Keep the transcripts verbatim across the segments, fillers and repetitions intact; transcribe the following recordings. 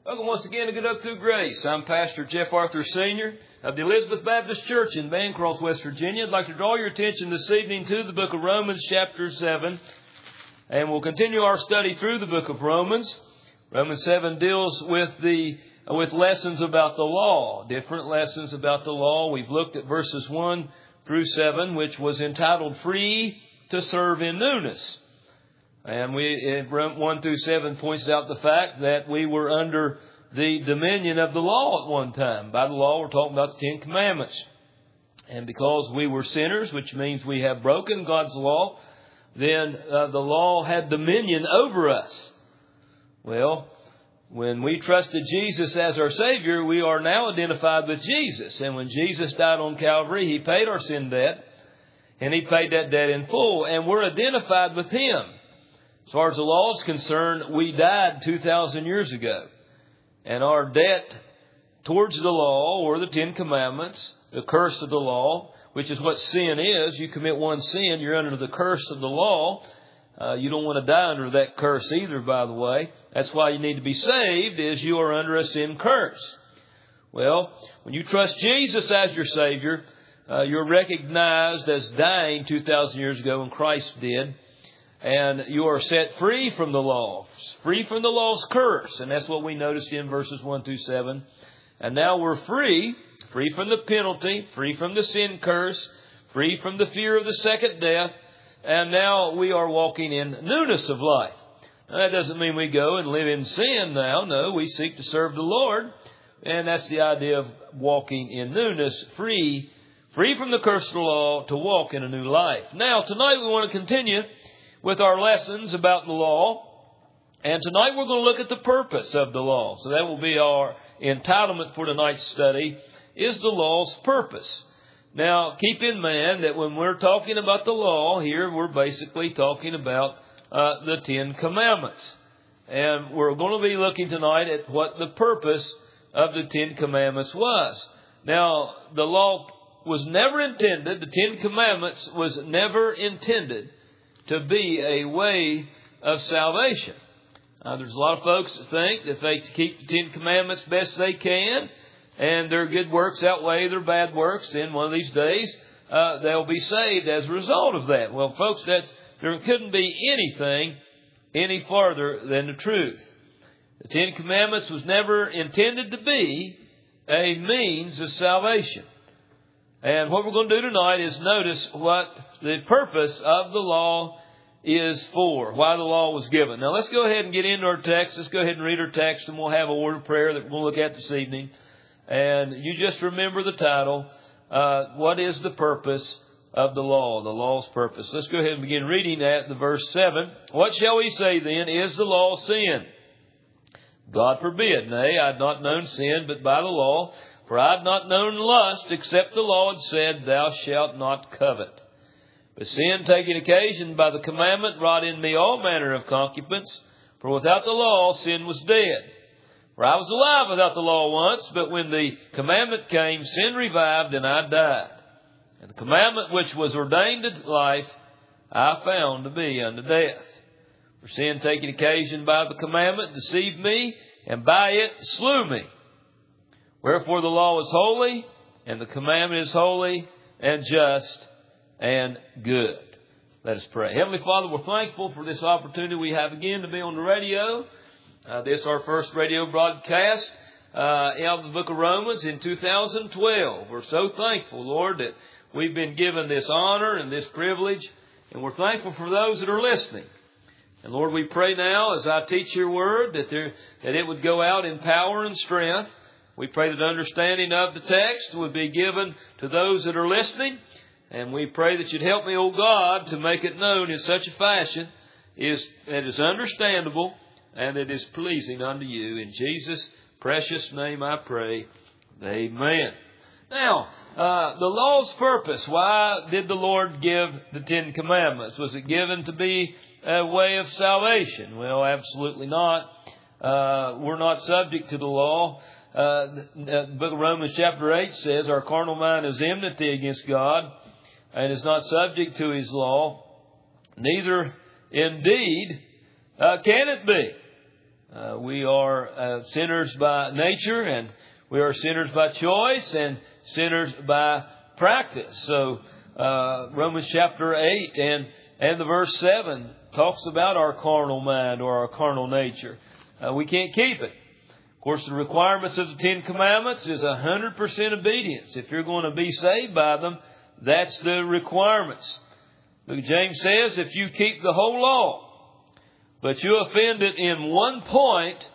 Welcome once again to Good Up Through Grace. I'm Pastor Jeff Arthur Senior of the Elizabeth Baptist Church in Vancross, West Virginia. I'd like to draw your attention this evening to the book of Romans, chapter seven. And we'll continue our study through the book of Romans. Romans seven deals with the with lessons about the law, different lessons about the law. We've looked at verses one through seven, which was entitled Free to Serve in Newness. And we, one through seven points out the fact that we were under the dominion of the law at one time. By the law, we're talking about the Ten Commandments. And because we were sinners, which means we have broken God's law, then uh, the law had dominion over us. Well, when we trusted Jesus as our Savior, we are now identified with Jesus. And when Jesus died on Calvary, He paid our sin debt, and He paid that debt in full, and we're identified with Him. As far as the law is concerned, we died two thousand years ago. And our debt towards the law, or the Ten Commandments, the curse of the law, which is what sin is. You commit one sin, you're under the curse of the law. Uh, you don't want to die under that curse either, by the way. That's why you need to be saved, is you are under a sin curse. Well, when you trust Jesus as your Savior, uh, you're recognized as dying two thousand years ago when Christ did. And you are set free from the law, free from the law's curse. And that's what we noticed in verses one through seven. And now we're free, free from the penalty, free from the sin curse, free from the fear of the second death. And now we are walking in newness of life. Now, that doesn't mean we go and live in sin now. No, we seek to serve the Lord. And that's the idea of walking in newness, free, free from the curse of the law to walk in a new life. Now, tonight we want to continue with our lessons about the law. And tonight we're going to look at the purpose of the law. So that will be our entitlement for tonight's study, is the law's purpose. Now, keep in mind that when we're talking about the law here, we're basically talking about uh, the Ten Commandments. And we're going to be looking tonight at what the purpose of the Ten Commandments was. Now, the law was never intended, the Ten Commandments was never intended to be a way of salvation. Uh, there's a lot of folks that think that if they keep the Ten Commandments best they can, and their good works outweigh their bad works, then one of these days uh, they'll be saved as a result of that. Well, folks, that's, there couldn't be anything any farther than the truth. The Ten Commandments was never intended to be a means of salvation. And what we're going to do tonight is notice what the purpose of the law is for, why the law was given. Now let's go ahead and get into our text. Let's go ahead and read our text, and we'll have a word of prayer that we're going to look at this evening. And you just remember the title, uh, what is the purpose of the law, the law's purpose. Let's go ahead and begin reading at the verse seven. What shall we say then? Is the law sin? God forbid. Nay, I had not known sin but by the law. For I had not known lust, except the law had said, Thou shalt not covet. But sin, taking occasion by the commandment, wrought in me all manner of concubines. For without the law, sin was dead. For I was alive without the law once, but when the commandment came, sin revived, and I died. And the commandment which was ordained to life, I found to be unto death. For sin, taking occasion by the commandment, deceived me, and by it slew me. Wherefore the law is holy, and the commandment is holy, and just, and good. Let us pray. Heavenly Father, we're thankful for this opportunity we have again to be on the radio. Uh, this is our first radio broadcast uh, out of the book of Romans in two thousand twelve. We're so thankful, Lord, that we've been given this honor and this privilege, and we're thankful for those that are listening. And Lord, we pray now as I teach your word that, there, that it would go out in power and strength. We pray that understanding of the text would be given to those that are listening. And we pray that you'd help me, O God, to make it known in such a fashion is, that is understandable and that is pleasing unto you. In Jesus' precious name I pray. Amen. Now, uh, the law's purpose. Why did the Lord give the Ten Commandments? Was it given to be a way of salvation? Well, absolutely not. Uh, we're not subject to the law. Uh, the book of Romans chapter eight says our carnal mind is enmity against God and is not subject to His law. Neither indeed uh, can it be. Uh, we are uh, sinners by nature, and we are sinners by choice, and sinners by practice. So uh, Romans chapter eight and, and the verse seven talks about our carnal mind or our carnal nature. Uh, we can't keep it. Of course, the requirements of the Ten Commandments is one hundred percent obedience. If you're going to be saved by them, that's the requirements. But James says if you keep the whole law, but you offend it in one point,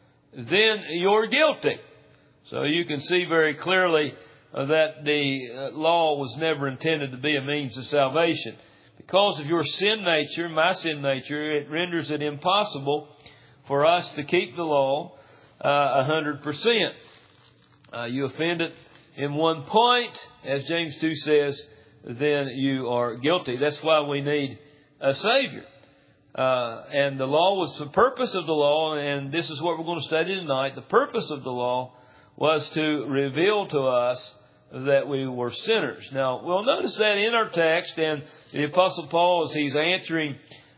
then you're guilty. So you can see very clearly that the law was never intended to be a means of salvation. Because of your sin nature, my sin nature, it renders it impossible for us to keep the law uh, one hundred percent. Uh, you offend it in one point, as James two says, then you are guilty. That's why we need a Savior. Uh, and the law was the purpose of the law, and this is what we're going to study tonight. The purpose of the law was to reveal to us that we were sinners. Now, we'll notice that in our text, and the Apostle Paul, as he's answering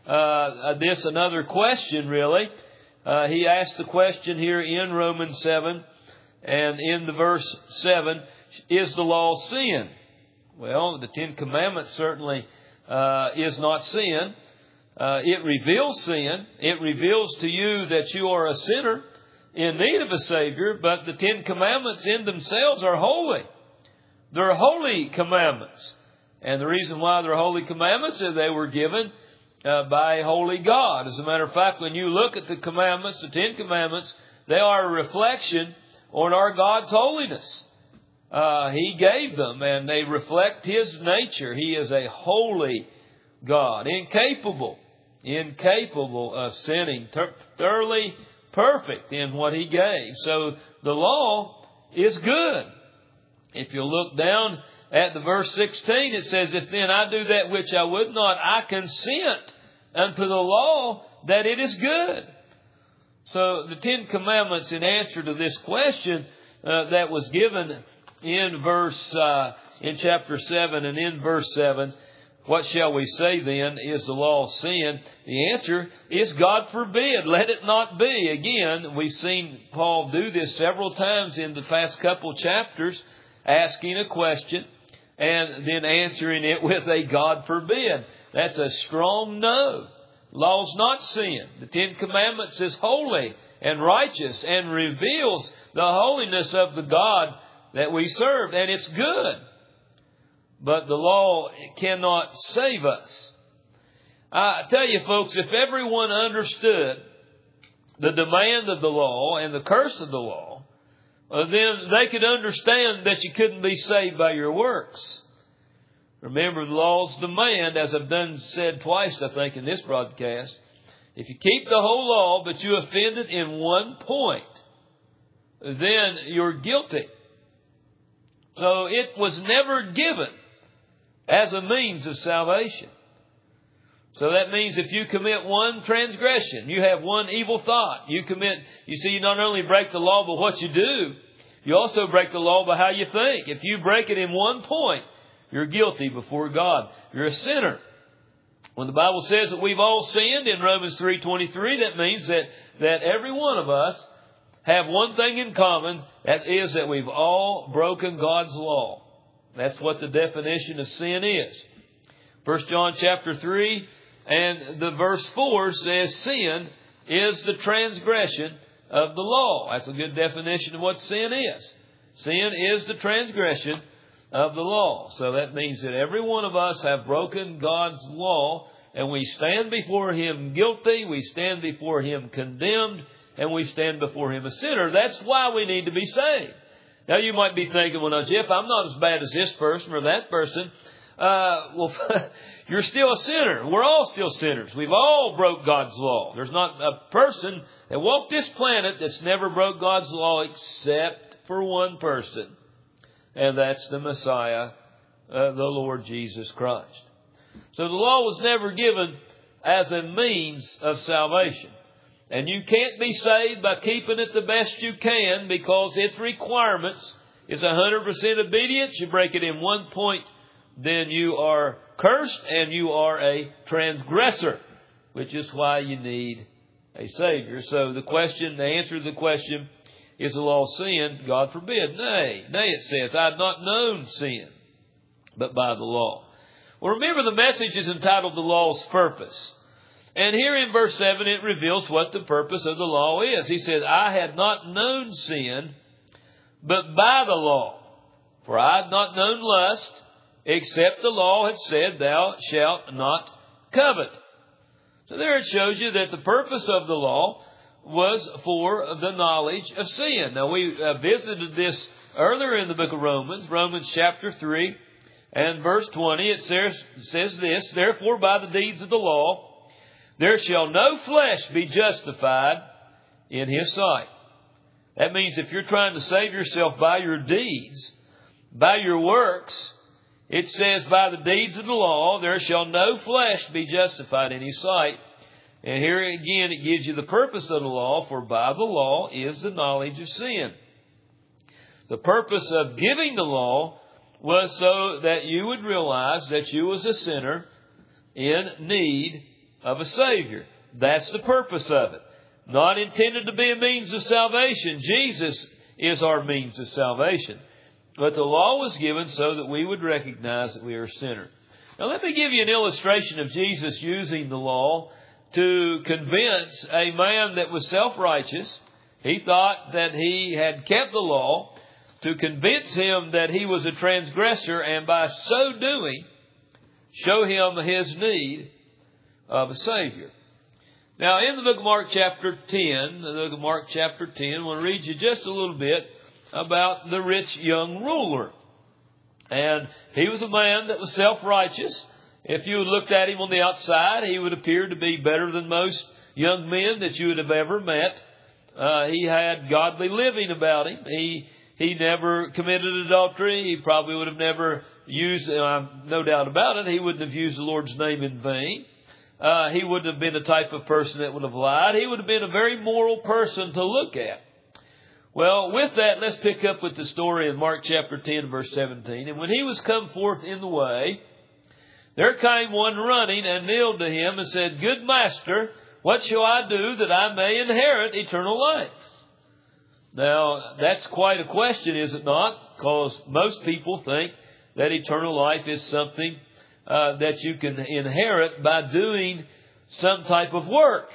uh, this another question, really, uh, he asked the question here in Romans seven, and in the verse seven, is the law sin? Well, the Ten Commandments certainly uh, is not sin. Uh, it reveals sin. It reveals to you that you are a sinner in need of a Savior, but the Ten Commandments in themselves are holy. They're holy commandments. And the reason why they're holy commandments is they were given uh, by a holy God. As a matter of fact, when you look at the commandments, the Ten Commandments, they are a reflection on our God's holiness. Uh, he gave them, and they reflect His nature. He is a holy God, incapable, incapable of sinning, thoroughly perfect in what He gave. So the law is good. If you look down at the verse sixteen, it says, if then I do that which I would not, I consent unto the law that it is good. So the Ten Commandments, in answer to this question uh, that was given in verse, uh, in chapter seven and in verse seven, what shall we say then? Is the law sin? The answer is God forbid. Let it not be. Again, we've seen Paul do this several times in the past couple chapters, asking a question and then answering it with a God forbid. That's a strong no. Law's not sin. The Ten Commandments is holy and righteous and reveals the holiness of the God that we serve, and it's good. But the law cannot save us. I tell you, folks, if everyone understood the demand of the law and the curse of the law, uh, then they could understand that you couldn't be saved by your works. Remember the law's demand, as I've done said twice, I think, in this broadcast. If you keep the whole law, but you offend it in one point, then you're guilty. So it was never given as a means of salvation. So that means if you commit one transgression, you have one evil thought, you commit, you see, you not only break the law by what you do, you also break the law by how you think. If you break it in one point, you're guilty before God. You're a sinner. When the Bible says that we've all sinned in Romans three twenty-three, that means that, that every one of us have one thing in common. That is that we've all broken God's law. That's what the definition of sin is. First John chapter three and the verse four says sin is the transgression of the law. That's a good definition of what sin is. Sin is the transgression of the law. So that means that every one of us have broken God's law, and we stand before Him guilty, we stand before Him condemned, and we stand before Him a sinner. That's why we need to be saved. Now you might be thinking, well, now, Jeff, I'm not as bad as this person or that person. Uh, well, you're still a sinner. We're all still sinners. We've all broke God's law. There's not a person that walked this planet that's never broke God's law except for one person. And that's the Messiah, uh, the Lord Jesus Christ. So the law was never given as a means of salvation. And you can't be saved by keeping it the best you can, because its requirements is one hundred percent obedience. You break it in one point, then you are cursed and you are a transgressor, which is why you need a Savior. So the question, the answer to the question, is the law sin? God forbid. Nay, nay, it says, I had not known sin, but by the law. Well, remember, the message is entitled The Law's Purpose. And here in verse seven, it reveals what the purpose of the law is. He said, I had not known sin, but by the law. For I had not known lust, except the law had said, Thou shalt not covet. So there it shows you that the purpose of the law was for the knowledge of sin. Now, we uh, visited this earlier in the book of Romans, Romans chapter three and verse twenty. It says, says this, Therefore by the deeds of the law, there shall no flesh be justified in his sight. That means if you're trying to save yourself by your deeds, by your works, it says, by the deeds of the law, there shall no flesh be justified in his sight. And here again, it gives you the purpose of the law, for by the law is the knowledge of sin. The purpose of giving the law was so that you would realize that you was a sinner in need of a Savior. That's the purpose of it. Not intended to be a means of salvation. Jesus is our means of salvation. But the law was given so that we would recognize that we are a sinner. Now let me give you an illustration of Jesus using the law to convince a man that was self-righteous. He thought that he had kept the law, to convince him that he was a transgressor, and by so doing, show him his need of a Savior. Now, in the book of Mark chapter ten, the book of Mark chapter ten, I want to read you just a little bit about the rich young ruler. And he was a man that was self-righteous. If you had looked at him on the outside, he would appear to be better than most young men that you would have ever met. Uh, he had godly living about him. He he never committed adultery. He probably would have never used, uh, no doubt about it, he wouldn't have used the Lord's name in vain. Uh, he wouldn't have been the type of person that would have lied. He would have been a very moral person to look at. Well, with that, let's pick up with the story in Mark chapter ten, verse seventeen. And when he was come forth in the way, there came one running and kneeled to him and said, Good master, what shall I do that I may inherit eternal life? Now, that's quite a question, is it not? Because most people think that eternal life is something uh, that you can inherit by doing some type of work.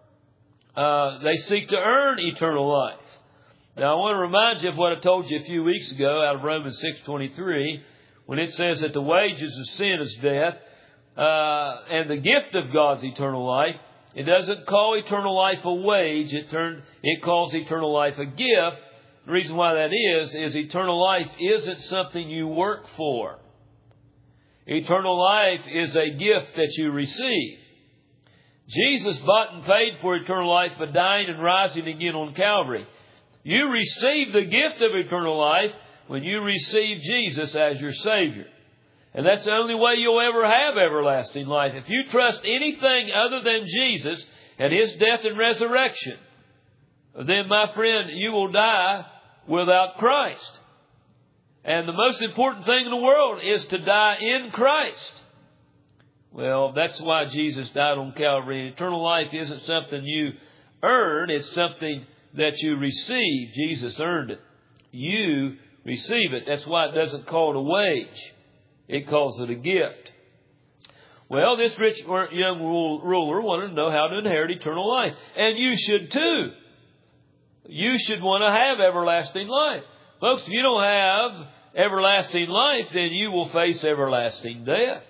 Uh, they seek to earn eternal life. Now, I want to remind you of what I told you a few weeks ago out of Romans six twenty-three, when it says that the wages of sin is death, uh, and the gift of God's eternal life. It doesn't call eternal life a wage. It turned, it calls eternal life a gift. The reason why that is, is eternal life isn't something you work for. Eternal life is a gift that you receive. Jesus bought and paid for eternal life by dying and rising again on Calvary. You receive the gift of eternal life when you receive Jesus as your Savior. And that's the only way you'll ever have everlasting life. If you trust anything other than Jesus and His death and resurrection, then, my friend, you will die without Christ. And the most important thing in the world is to die in Christ. Well, that's why Jesus died on Calvary. Eternal life isn't something you earn. It's something that you receive. Jesus earned it. You receive it. That's why it doesn't call it a wage. It calls it a gift. Well, this rich young ruler wanted to know how to inherit eternal life. And you should too. You should want to have everlasting life. Folks, if you don't have everlasting life, then you will face everlasting death.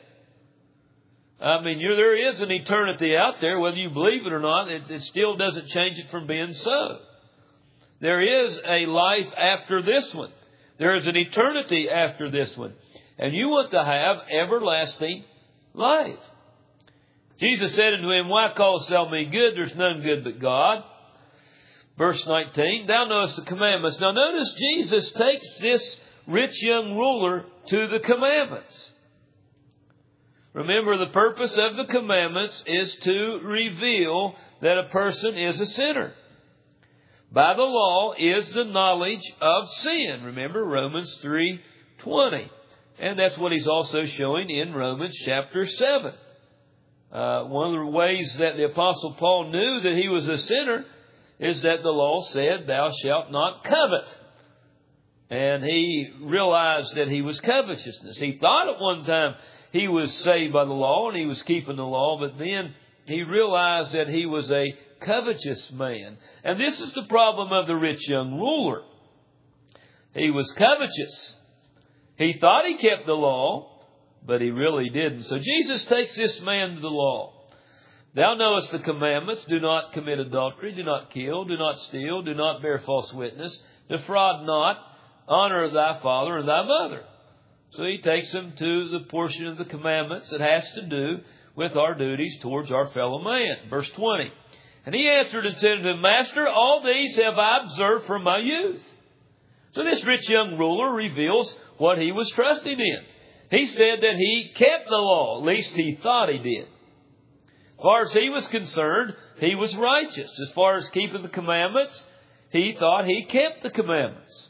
I mean, you're, there is an eternity out there, whether you believe it or not. It, it still doesn't change it from being so. There is a life after this one. There is an eternity after this one. And you want to have everlasting life. Jesus said unto him, Why callest thou me good? There's none good but God. Verse nineteen, Thou knowest the commandments. Now notice Jesus takes this rich young ruler to the commandments. Remember, the purpose of the commandments is to reveal that a person is a sinner. By the law is the knowledge of sin. Remember Romans three twenty. And that's what he's also showing in Romans chapter seven. Uh, one of the ways that the Apostle Paul knew that he was a sinner is that the law said, thou shalt not covet. And he realized that he was covetousness. He thought at one time he was saved by the law and he was keeping the law, but then he realized that he was a covetous man. And this is the problem of the rich young ruler. He was covetous. He thought he kept the law, but he really didn't. So Jesus takes this man to the law. Thou knowest the commandments: do not commit adultery, do not kill, do not steal, do not bear false witness, defraud not, honor thy father and thy mother. So he takes him to the portion of the commandments that has to do with our duties towards our fellow man. Verse twenty. And he answered and said unto him, Master, all these have I observed from my youth. So this rich young ruler reveals what he was trusting in. He said that he kept the law, at least he thought he did. As far as he was concerned, he was righteous. As far as keeping the commandments, he thought he kept the commandments.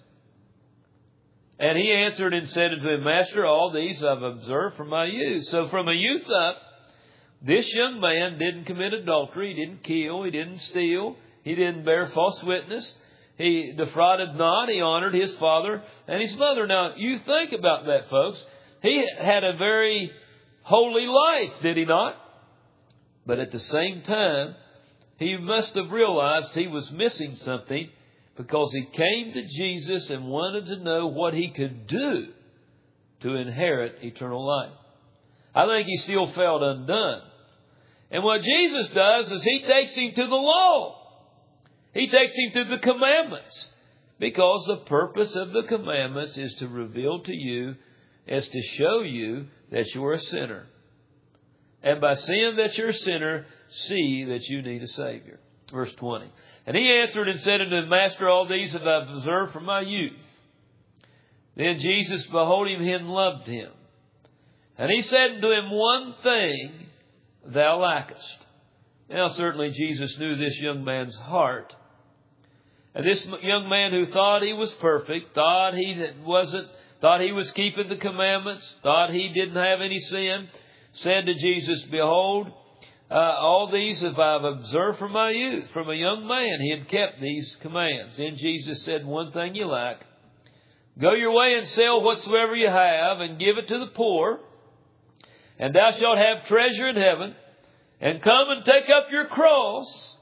And he answered and said unto him, Master, all these I've observed from my youth. So from a youth up, this young man didn't commit adultery, he didn't kill, he didn't steal, he didn't bear false witness, he defrauded not, he honored his father and his mother. Now, you think about that, folks. He had a very holy life, did he not? But at the same time, he must have realized he was missing something, because he came to Jesus and wanted to know what he could do to inherit eternal life. I think he still felt undone. And what Jesus does is he takes him to the law. He takes him to the commandments, because the purpose of the commandments is to reveal to you, is to show you that you're a sinner. And by seeing that you're a sinner, see that you need a Savior. Verse twenty. And he answered and said unto him, Master, all these have I observed from my youth. Then Jesus, beholding him, loved him. And he said unto him, one thing thou lackest. Now certainly Jesus knew this young man's heart. And this young man who thought he was perfect, thought he wasn't, thought he was keeping the commandments, thought he didn't have any sin, said to Jesus, Behold, uh, all these have I observed from my youth. From a young man he had kept these commands. Then Jesus said, one thing you lack. Go your way and sell whatsoever you have, and give it to the poor, and thou shalt have treasure in heaven. And come and take up your cross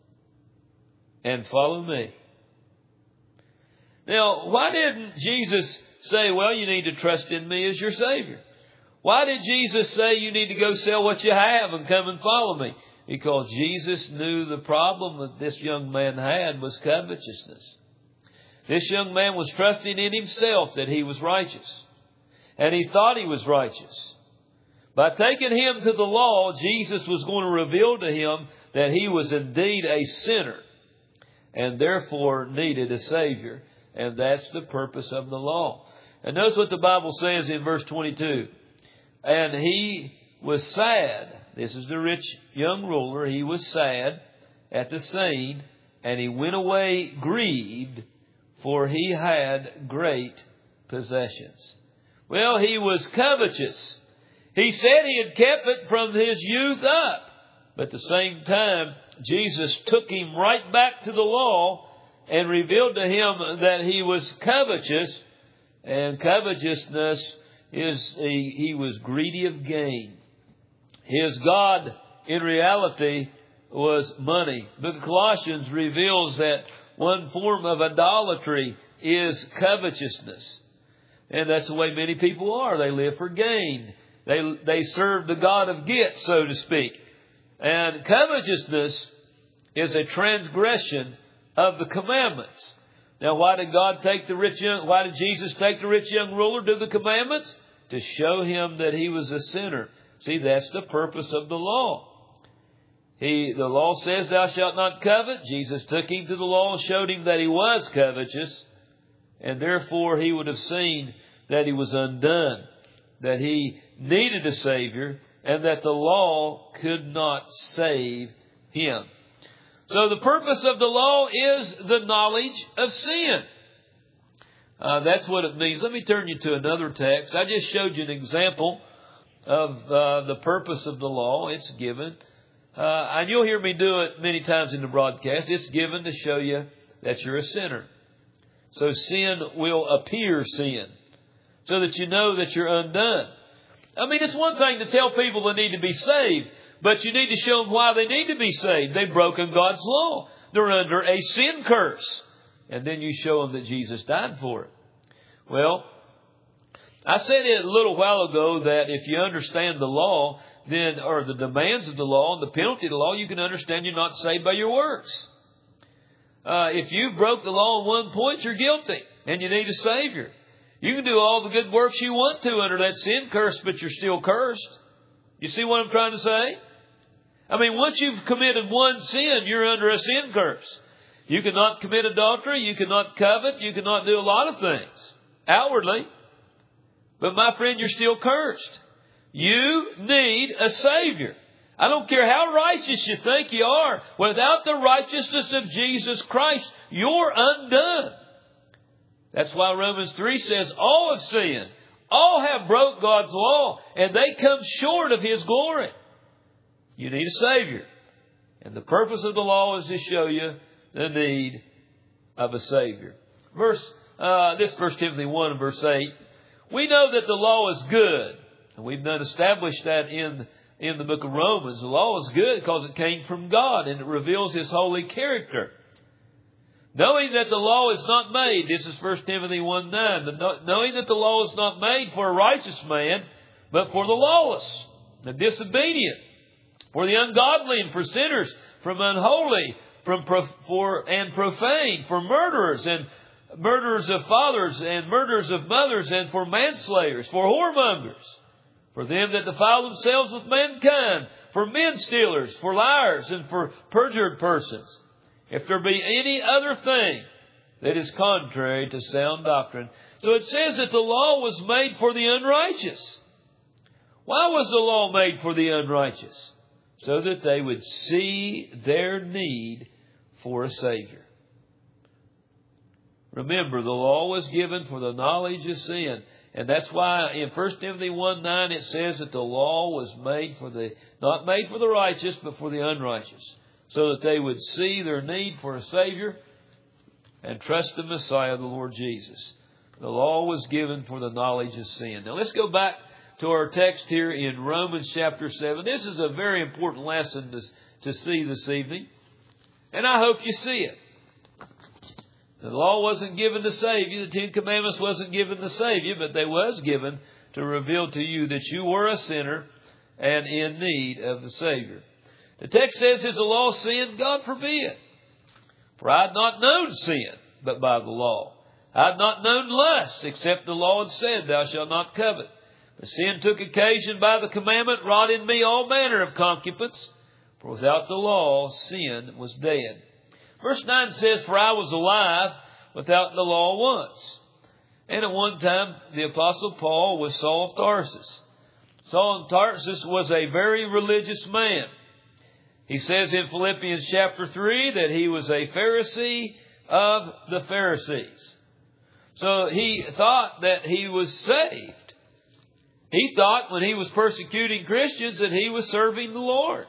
and follow me. Now, why didn't Jesus say, well, you need to trust in me as your Savior? Why did Jesus say you need to go sell what you have and come and follow me? Because Jesus knew the problem that this young man had was covetousness. This young man was trusting in himself that he was righteous. And he thought he was righteous. By taking him to the law, Jesus was going to reveal to him that he was indeed a sinner and therefore needed a Savior. And that's the purpose of the law. And notice what the Bible says in verse twenty-two. And he was sad. This is the rich young ruler. He was sad at the saying, and he went away grieved, for he had great possessions. Well, he was covetous. He said he had kept it from his youth up. But at the same time, Jesus took him right back to the law and revealed to him that he was covetous. And covetousness is, he, he was greedy of gain. His God, in reality, was money. The book of Colossians reveals that one form of idolatry is covetousness. And that's the way many people are. They live for gain. They, they serve the God of get, so to speak. And covetousness is a transgression of the commandments. Now, why did God take the rich young, why did Jesus take the rich young ruler to the commandments? To show him that he was a sinner. See, that's the purpose of the law. He, the law says, thou shalt not covet. Jesus took him to the law and showed him that he was covetous. And therefore, he would have seen that he was undone, that he needed a Savior, and that the law could not save him. So the purpose of the law is the knowledge of sin. Uh, that's what it means. Let me turn you to another text. I just showed you an example of uh, the purpose of the law. It's given. Uh, and you'll hear me do it many times in the broadcast. It's given to show you that you're a sinner. So sin will appear sin, so that you know that you're undone. I mean, it's one thing to tell people they need to be saved, but you need to show them why they need to be saved. They've broken God's law. They're under a sin curse. And then you show them that Jesus died for it. Well, I said it a little while ago that if you understand the law, then, or the demands of the law and the penalty of the law, you can understand you're not saved by your works. Uh, if you broke the law on one point, you're guilty and you need a Savior. You can do all the good works you want to under that sin curse, but you're still cursed. You see what I'm trying to say? I mean, once you've committed one sin, you're under a sin curse. You cannot commit adultery. You cannot covet. You cannot do a lot of things outwardly. But my friend, you're still cursed. You need a Savior. I don't care how righteous you think you are. Without the righteousness of Jesus Christ, you're undone. That's why Romans three says, all have sinned. All have broke God's law, and they come short of His glory. You need a Savior. And the purpose of the law is to show you the need of a Savior. Verse, uh, this First Timothy one and verse eight. We know that the law is good. And we've done established that in, in the book of Romans. The law is good because it came from God and it reveals His holy character. Knowing that the law is not made, this is First Timothy one nine, knowing that the law is not made for a righteous man, but for the lawless, the disobedient, for the ungodly and for sinners, from unholy, from prof- for and profane, for murderers and murderers of fathers and murderers of mothers, and for manslayers, for whoremongers, for them that defile themselves with mankind, for men stealers, for liars, and for perjured persons. If there be any other thing that is contrary to sound doctrine. So it says that the law was made for the unrighteous. Why was the law made for the unrighteous? So that they would see their need for a Savior. Remember, the law was given for the knowledge of sin. And that's why in First Timothy one nine it says that the law was made for the, not made for the righteous, but for the unrighteous. So that they would see their need for a Savior and trust the Messiah, the Lord Jesus. The law was given for the knowledge of sin. Now let's go back to our text here in Romans chapter seven. This is a very important lesson to, to see this evening. And I hope you see it. The law wasn't given to save you. The Ten Commandments wasn't given to save you, but they was given to reveal to you that you were a sinner and in need of the Savior. The text says, is the law sin? God forbid. For I had not known sin, but by the law. I had not known lust, except the law had said, thou shalt not covet. But sin took occasion by the commandment, wrought in me all manner of concupence. For without the law, sin was dead. Verse nine says, for I was alive without the law once. And at one time, the Apostle Paul was Saul of Tarsus. Saul of Tarsus was a very religious man. He says in Philippians chapter three that he was a Pharisee of the Pharisees. So he thought that he was saved. He thought when he was persecuting Christians that he was serving the Lord.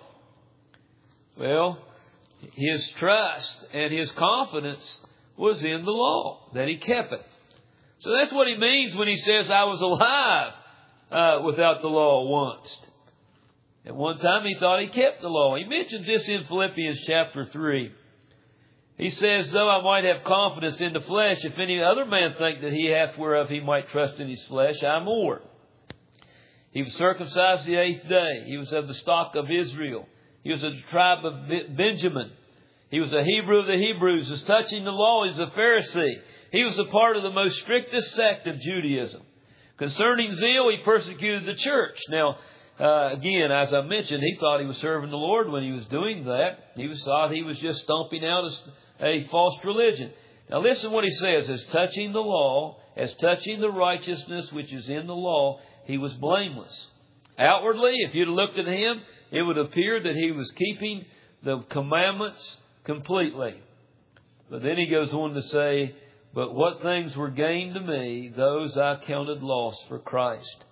Well, his trust and his confidence was in the law, that he kept it. So that's what he means when he says, I was alive uh, without the law once. At one time he thought he kept the law. He mentions this in Philippians chapter three. He says, though I might have confidence in the flesh, if any other man think that he hath whereof he might trust in his flesh, I more. He was circumcised the eighth day. He was of the stock of Israel. He was of the tribe of Benjamin. He was a Hebrew of the Hebrews. As touching the law, he was a Pharisee. He was a part of the most strictest sect of Judaism. Concerning zeal, he persecuted the church. Now, Uh, again, as I mentioned, he thought he was serving the Lord when he was doing that. He was thought he was just stomping out a, a false religion. Now listen what he says. As touching the law, as touching the righteousness which is in the law, he was blameless. Outwardly, if you'd looked at him, it would appear that he was keeping the commandments completely. But then he goes on to say, but what things were gained to me, those I counted loss for Christ.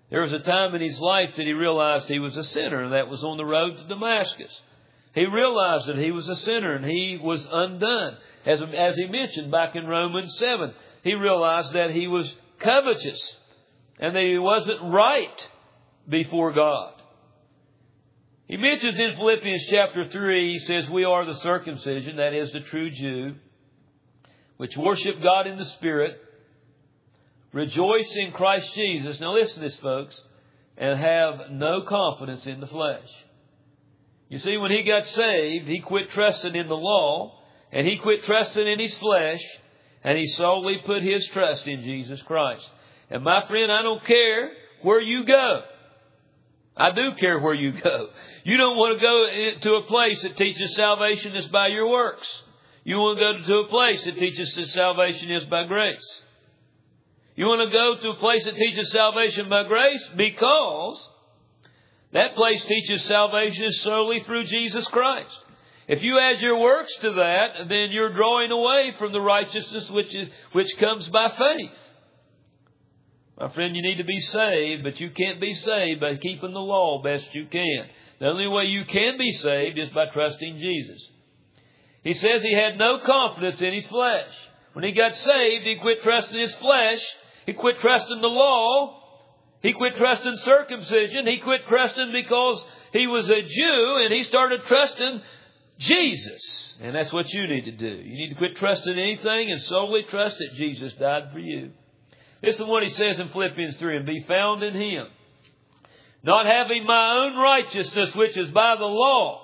There was a time in his life that he realized he was a sinner, and that was on the road to Damascus. He realized that he was a sinner and he was undone. As, as he mentioned back in Romans seven, he realized that he was covetous and that he wasn't right before God. He mentions in Philippians chapter three, he says, we are the circumcision, that is the true Jew, which worship God in the Spirit, rejoice in Christ Jesus. Now listen to this, folks, and have no confidence in the flesh. You see, when he got saved, he quit trusting in the law, and he quit trusting in his flesh, and he solely put his trust in Jesus Christ. And my friend, I don't care where you go. I do care where you go. You don't want to go to a place that teaches salvation is by your works. You want to go to a place that teaches that salvation is by grace. You want to go to a place that teaches salvation by grace because that place teaches salvation is solely through Jesus Christ. If you add your works to that, then you're drawing away from the righteousness which is, which comes by faith. My friend, you need to be saved, but you can't be saved by keeping the law best you can. The only way you can be saved is by trusting Jesus. He says he had no confidence in his flesh. When he got saved, he quit trusting his flesh. He quit trusting the law. He quit trusting circumcision. He quit trusting because he was a Jew, and he started trusting Jesus. And that's what you need to do. You need to quit trusting anything and solely trust that Jesus died for you. Listen to what he says in Philippians three, and be found in Him, not having my own righteousness which is by the law,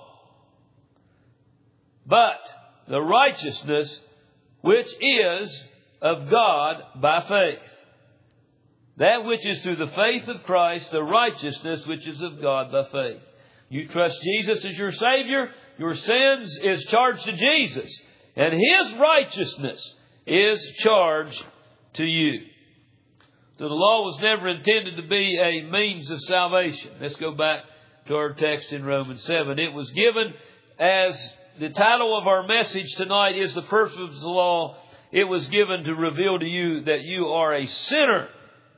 but the righteousness which is of God by faith. That which is through the faith of Christ, the righteousness which is of God by faith. You trust Jesus as your Savior, your sins is charged to Jesus, and His righteousness is charged to you. So the law was never intended to be a means of salvation. Let's go back to our text in Romans seven. It was given as the title of our message tonight is the purpose of the law. It was given to reveal to you that you are a sinner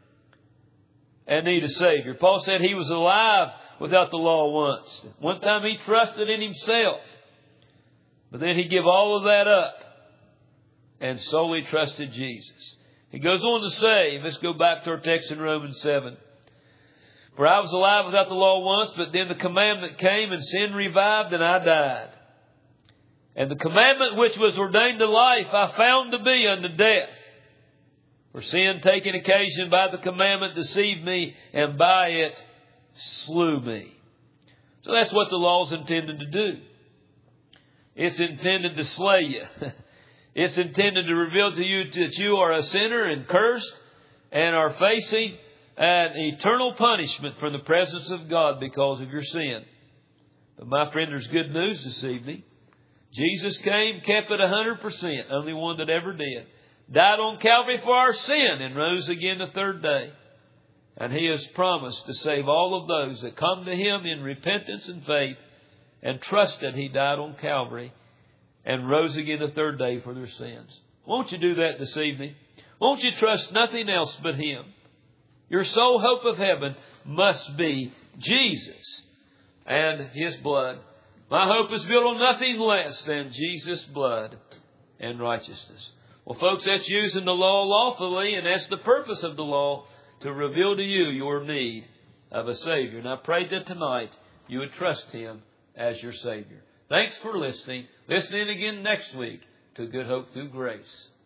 and need a Savior. Paul said he was alive without the law once. One time he trusted in himself, but then he gave all of that up and solely trusted Jesus. He goes on to say, let's go back to our text in Romans seven. For I was alive without the law once, but then the commandment came and sin revived and I died. And the commandment which was ordained to life I found to be unto death. For sin taking occasion by the commandment deceived me, and by it slew me. So that's what the law is intended to do. It's intended to slay you. It's intended to reveal to you that you are a sinner and cursed and are facing an eternal punishment from the presence of God because of your sin. But my friend, there's good news this evening. Jesus came, kept it one hundred percent, only one that ever did. Died on Calvary for our sin and rose again the third day. And He has promised to save all of those that come to Him in repentance and faith and trust that He died on Calvary and rose again the third day for their sins. Won't you do that this evening? Won't you trust nothing else but Him? Your sole hope of heaven must be Jesus and His blood. My hope is built on nothing less than Jesus' blood and righteousness. Well, folks, that's using the law lawfully, and that's the purpose of the law, to reveal to you your need of a Savior. And I pray that tonight you would trust Him as your Savior. Thanks for listening. Listen in again next week to Good Hope Through Grace.